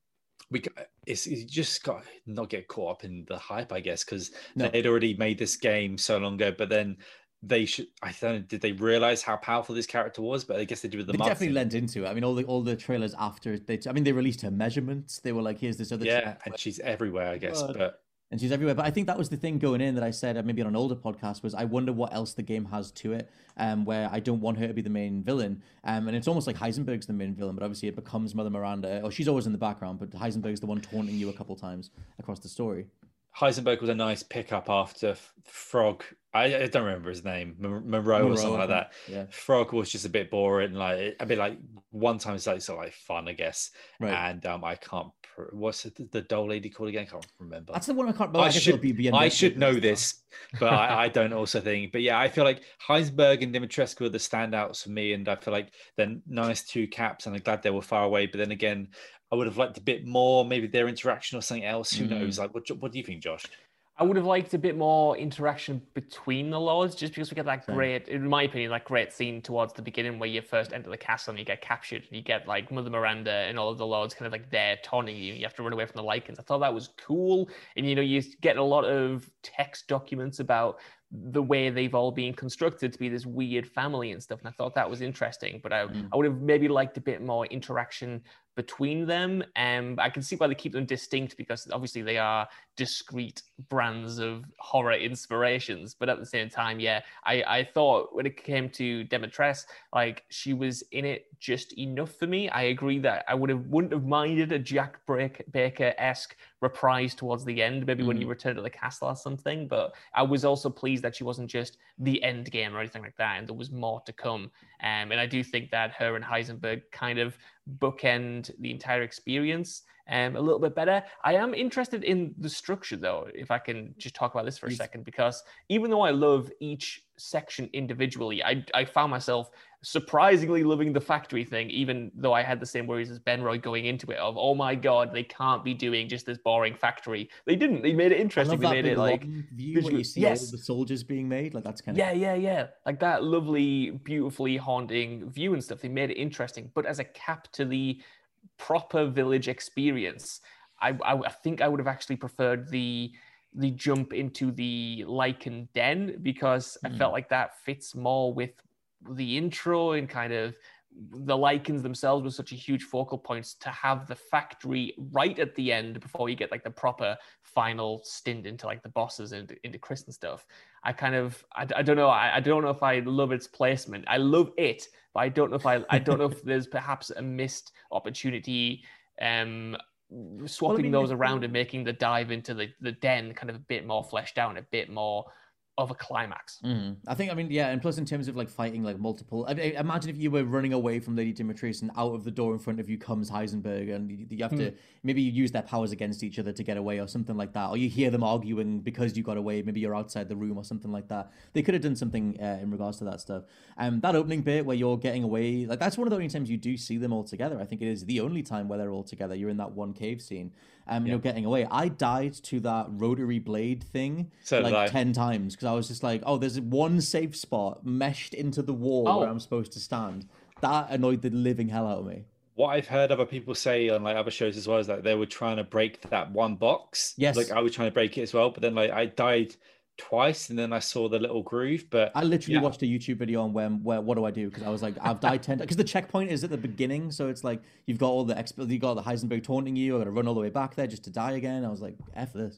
we it's you just got to not get caught up in the hype, I guess, because no. they'd already made this game so long ago, but then. They should. I don't know. Did they realize how powerful this character was? But I guess they did with the. They marketing. Definitely lent into it. I mean, all the all the trailers after they. I mean, they released her measurements. They were like, "Here's this other." Yeah, and she's everywhere, I guess. But, but and she's everywhere. But I think that was the thing going in that I said uh, maybe on an older podcast was I wonder what else the game has to it. Um, where I don't want her to be the main villain. Um, and it's almost like Heisenberg's the main villain, but obviously it becomes Mother Miranda. Or she's always in the background, but Heisenberg's the one taunting you a couple times across the story. Heisenberg was a nice pickup after Frog. I, I don't remember his name, Moreau or something like that. Yeah. Frog was just a bit boring, like a bit like one time it's like sort of like fun, I guess. Right. And um, I can't. What's it, the doll lady called again? I can't remember. That's the one I can't. I, I should. Be, be I should know this, but I, I don't also think. But yeah, I feel like Heisenberg and Dimitrescu are the standouts for me, and I feel like they're nice two caps, and I'm glad they were far away. But then again, I would have liked a bit more, maybe their interaction or something else. Who mm. knows? Like, what, what do you think, Josh? I would have liked a bit more interaction between the lords, just because we get that great, in my opinion, that great scene towards the beginning where you first enter the castle and you get captured, and you get like Mother Miranda and all of the lords kind of like there taunting you. You have to run away from the Lycans. I thought that was cool, and you know, you get a lot of text documents about the way they've all been constructed to be this weird family and stuff, and I thought that was interesting. But I, mm. I would have maybe liked a bit more interaction between them. And um, I can see why they keep them distinct, because obviously they are discrete brands of horror inspirations. But at the same time, yeah, I, I thought when it came to Demetress, like she was in it just enough for me. I agree that I would have wouldn't have minded a Jack Baker-esque reprise towards the end, maybe mm. when you return to the castle or something. But I was also pleased that she wasn't just the end game or anything like that, and there was more to come. Um, and I do think that her and Heisenberg kind of bookend the entire experience um, a little bit better. I am interested in the structure, though, if I can just talk about this for a second, because even though I love each section individually, I, I found myself surprisingly loving the factory thing, even though I had the same worries as Benroy going into it of, oh my God, they can't be doing just this boring factory. They didn't. They made it interesting. They made it like view visual, where you see yes. all the soldiers being made. Like that's kind of yeah, yeah, yeah. Like that lovely, beautifully haunting view and stuff. They made it interesting. But as a cap to the proper village experience, I, I, I think I would have actually preferred the the jump into the Lycan den, because mm. I felt like that fits more with the intro, and kind of the Lycans themselves were such a huge focal points. To have the factory right at the end before you get like the proper final stint into like the bosses and into Chris and stuff, I kind of I, I don't know I, I don't know if I love its placement. I love it, but I don't know if I I don't know if there's perhaps a missed opportunity um swapping well, I mean, those around and making the dive into the the den kind of a bit more fleshed out and a bit more of a climax. Mm. I think, I mean, yeah, and plus in terms of like fighting like multiple, I mean, imagine if you were running away from Lady Dimitrescu and out of the door in front of you comes Heisenberg, and you, you have mm. to, maybe you use their powers against each other to get away or something like that, or you hear them arguing because you got away, maybe you're outside the room or something like that. They could have done something uh, in regards to that stuff. Um, that opening bit where you're getting away, like that's one of the only times you do see them all together. I think it is the only time where they're all together. You're in that one cave scene. Um, yeah. You're getting away. I died to that rotary blade thing so like ten times, because I was just like, oh, there's one safe spot meshed into the wall oh. where I'm supposed to stand. That annoyed the living hell out of me. What I've heard other people say on like other shows as well is that they were trying to break that one box. Yes. Like I was trying to break it as well, but then like I died twice and then I saw the little groove. But I literally yeah. watched a YouTube video on when where what do I do, because I was like, I've died ten because the checkpoint is at the beginning, so it's like you've got all the exp- you got the Heisenberg taunting you. I got to run all the way back there just to die again. I was like, F this.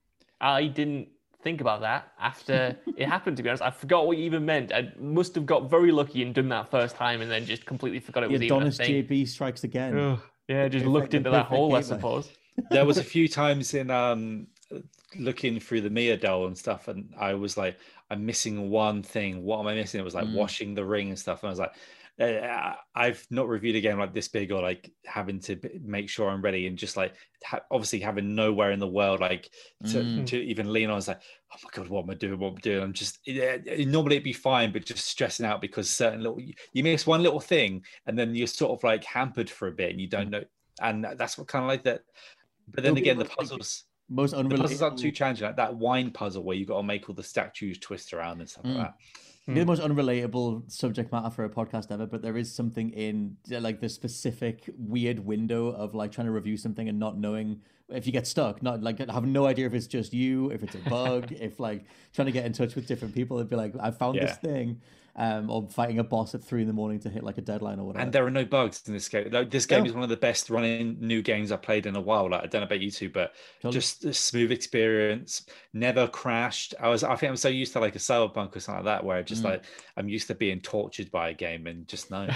I didn't think about that after it happened, to be honest. I forgot what you even meant. I must have got very lucky and done that first time and then just completely forgot it was yeah, even Adonis a thing. J B strikes again. Ugh. Yeah, just looked into that hole, I suppose. There was a few times in um looking through the Mia doll and stuff, and I was like, I'm missing one thing. What am I missing? It was like mm. washing the ring and stuff. And I was like, uh, I've not reviewed a game like this big or like having to make sure I'm ready and just like ha- obviously having nowhere in the world like to, mm. to even lean on. It's like, oh my God, what am I doing? What am I doing? I'm just, it, normally it'd be fine, but just stressing out because certain little, you miss one little thing and then you're sort of like hampered for a bit and you don't know. And that's what kind of like that. But then again, the puzzles, most unrelated. The puzzles aren't too challenging. Like that wine puzzle where you got to make all the statues twist around and stuff mm. like that. Maybe the most unrelatable subject matter for a podcast ever, but there is something in like the specific weird window of like trying to review something and not knowing if you get stuck, not like having no idea if it's just you, if it's a bug, if like trying to get in touch with different people and be like, I found yeah. this thing. Um, or fighting a boss at three in the morning to hit like a deadline or whatever. And there are no bugs in this game. Like, this game no. is one of the best running new games I've played in a while. Like I don't know about you two, but totally. Just a smooth experience. Never crashed. I was. I think I'm so used to like a Cyberpunk or something like that, where I'm just mm. like I'm used to being tortured by a game and just no.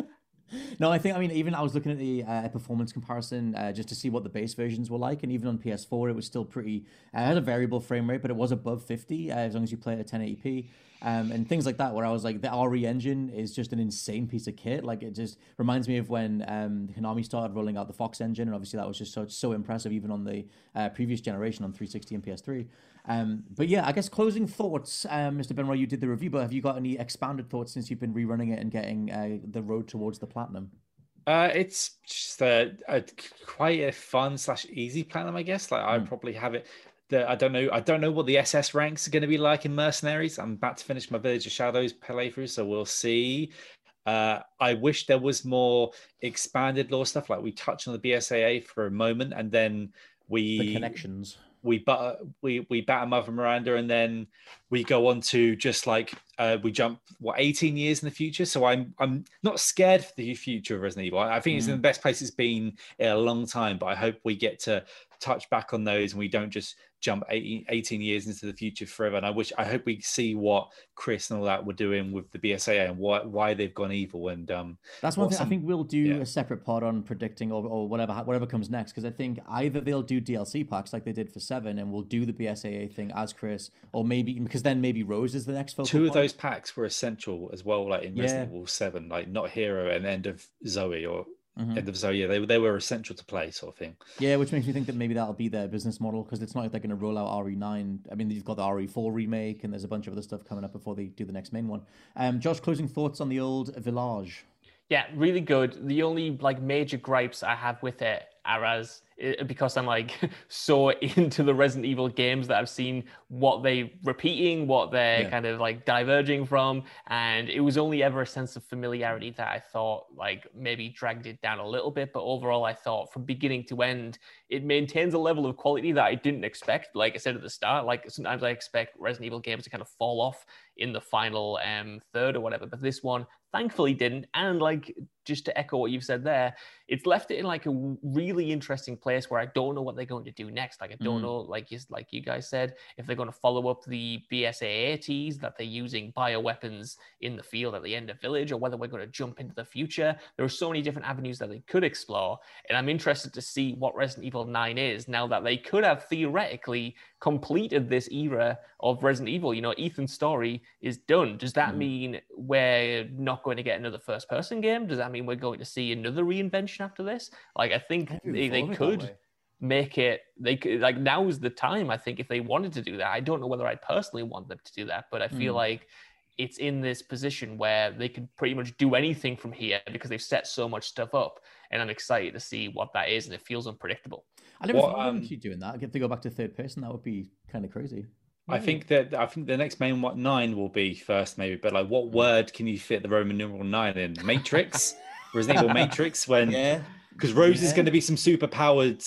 No, I think, I mean, even I was looking at the uh, performance comparison uh, just to see what the base versions were like. And even on P S four, it was still pretty, uh, it had a variable frame rate, but it was above fifty uh, as long as you play it at ten eighty p. Um, and things like that, where I was like, the R E engine is just an insane piece of kit. Like, it just reminds me of when um, Konami started rolling out the Fox engine. And obviously, that was just so, so impressive, even on the uh, previous generation on three sixty and P S three. Um, but yeah, I guess closing thoughts, um, Mister Benroy, you did the review, but have you got any expanded thoughts since you've been rerunning it and getting uh, the road towards the platinum? Uh, it's just a, a quite a fun slash easy platinum, I guess. Like, mm. I probably have it. The, I don't know. I don't know what the S S ranks are going to be like in Mercenaries. I'm about to finish my Village of Shadows playthrough, so we'll see. Uh, I wish there was more expanded lore stuff. Like we touched on the B S A A for a moment, and then we the connections. We but we we bat Mother Miranda, and then we go on to just like uh, we jump what eighteen years in the future. So I'm I'm not scared for the future of Resident Evil. I think mm. it's in the best place it's been in a long time. But I hope we get to touch back on those and we don't just jump eighteen years into the future forever. And I wish, I hope we see what Chris and all that were doing with the B S A A and what, why they've gone evil. And um, that's one thing. Some, I think we'll do yeah. a separate pod on predicting or, or whatever whatever comes next, because I think either they'll do D L C packs like they did for seven, and we'll do the B S A A thing as Chris, or maybe because then maybe Rose is the next focal Two of point. those packs were essential as well, like in Resident yeah. Evil seven, like Not Hero and End of Zoe or. Mm-hmm. End of Zoe, yeah, they they were essential to play, sort of thing. Yeah, which makes me think that maybe that'll be their business model, because it's not like they're going to roll out R E nine. I mean, you've got the R E four remake, and there's a bunch of other stuff coming up before they do the next main one. Um, Josh, closing thoughts on the old Village? Yeah, really good. The only like major gripes I have with it are as because I'm like so into the Resident Evil games that I've seen what they're repeating, what they're yeah. kind of like diverging from. And it was only ever a sense of familiarity that I thought like maybe dragged it down a little bit. But overall, I thought from beginning to end, it maintains a level of quality that I didn't expect. Like I said at the start, like sometimes I expect Resident Evil games to kind of fall off in the final um, third or whatever. But this one thankfully didn't. And like, just to echo what you've said there, it's left it in like a really interesting place where I don't know what they're going to do next. Like I don't mm. know, like you, like you guys said, if they're going to follow up the B S A A tease that they're using bioweapons in the field at the end of Village, or whether we're going to jump into the future. There are so many different avenues that they could explore. And I'm interested to see what Resident Evil nine is now that they could have theoretically completed this era of Resident Evil. You know, Ethan's story is done. Does that mm. mean we're not going to get another first person game? Does that mean we're going to see another reinvention after this? Like, I think I they, they could make it, they could, like, now is the time, I think, if they wanted to do that. I don't know whether I personally want them to do that, but I feel mm. like it's in this position where they could pretty much do anything from here because they've set so much stuff up. And I'm excited to see what that is, and it feels unpredictable. I never well, thought um, of actually doing that. I get to go back to third person. That would be kind of crazy. I think that I think the next main what nine will be first, maybe. But like, what word can you fit the Roman numeral nine in? Matrix, Resident Evil Matrix. When yeah, because Rose yeah. is going to be some super powered,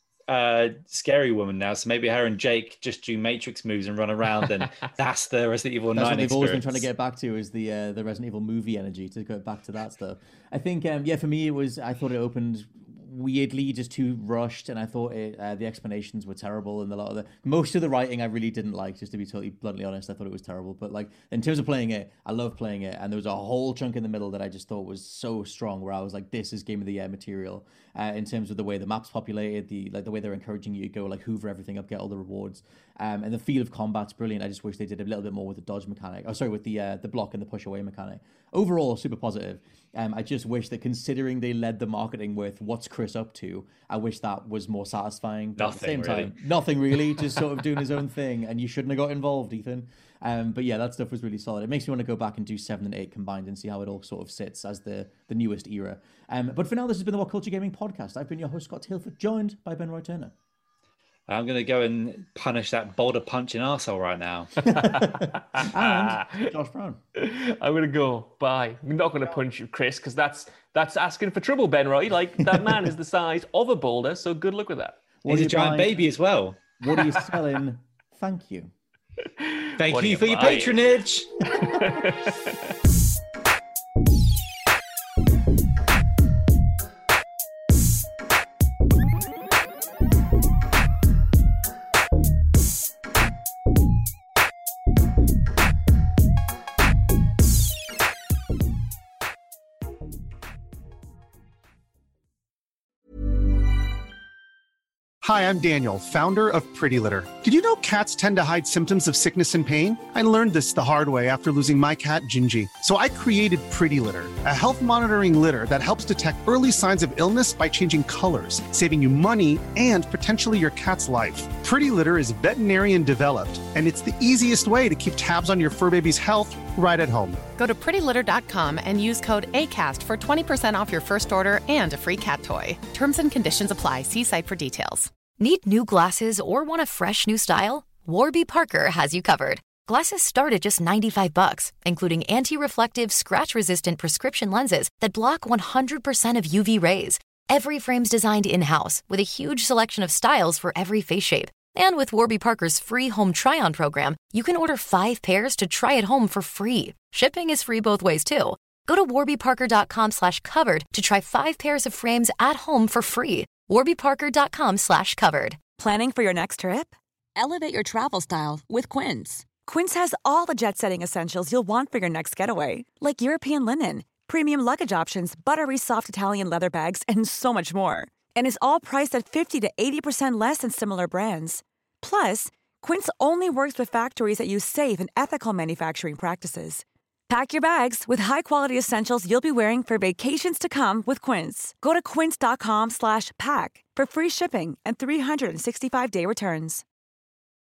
uh, scary woman now. So maybe her and Jake just do Matrix moves and run around, and that's the Resident Evil that's nine. What they've experience. always been trying to get back to is the uh, the Resident Evil movie energy, to go back to that stuff. I think um, yeah, for me it was. I thought it opened weirdly just too rushed, and I thought it, uh, the explanations were terrible, and a lot of the most of the writing I really didn't like, just to be totally bluntly honest. I thought it was terrible, but like in terms of playing it, I love playing it, and there was a whole chunk in the middle that I just thought was so strong, where I was like, this is game of the year material, uh, in terms of the way the map's populated, the like the way they're encouraging you to go like hoover everything up, get all the rewards, Um, and the feel of combat's brilliant. I just wish they did a little bit more with the dodge mechanic. Oh, sorry, with the uh, the block and the push away mechanic. Overall, super positive. Um, I just wish that considering they led the marketing with what's Chris up to, I wish that was more satisfying. But nothing, at the same really. time, nothing really, just sort of doing his own thing. And you shouldn't have got involved, Ethan. Um, but yeah, that stuff was really solid. It makes me want to go back and do seven and eight combined and see how it all sort of sits as the, the newest era. Um, but for now, this has been the What Culture Gaming Podcast. I've been your host, Scott Tailford, joined by Ben Roy Turner. I'm going to go and punish that boulder punching arsehole right now. And Josh Brown. I'm going to go. Bye. I'm not going to punch you, Chris, because that's that's asking for trouble, Ben Roy. Like, that man is the size of a boulder, so good luck with that. He's a giant buying? baby as well. What are you selling? Thank you. Thank what you, you for buying? Your patronage. Hi, I'm Daniel, founder of Pretty Litter. Did you know cats tend to hide symptoms of sickness and pain? I learned this the hard way after losing my cat, Gingy. So I created Pretty Litter, a health monitoring litter that helps detect early signs of illness by changing colors, saving you money and potentially your cat's life. Pretty Litter is veterinarian developed, and it's the easiest way to keep tabs on your fur baby's health right at home. Go to pretty litter dot com and use code ACAST for twenty percent off your first order and a free cat toy. Terms and conditions apply. See site for details. Need new glasses or want a fresh new style? Warby Parker has you covered. Glasses start at just ninety-five bucks, including anti-reflective, scratch-resistant prescription lenses that block one hundred percent of U V rays. Every frame's designed in-house with a huge selection of styles for every face shape. And with Warby Parker's free home try-on program, you can order five pairs to try at home for free. Shipping is free both ways, too. Go to warby parker dot com slash covered to try five pairs of frames at home for free. warby parker dot com slash covered. Planning for your next trip? Elevate your travel style with Quince. Quince has all the jet-setting essentials you'll want for your next getaway, like European linen, premium luggage options, buttery soft Italian leather bags, and so much more. And is all priced at fifty to eighty percent less than similar brands. Plus, Quince only works with factories that use safe and ethical manufacturing practices. Pack your bags with high-quality essentials you'll be wearing for vacations to come with Quince. Go to quince dot com slash pack for free shipping and three sixty-five day returns.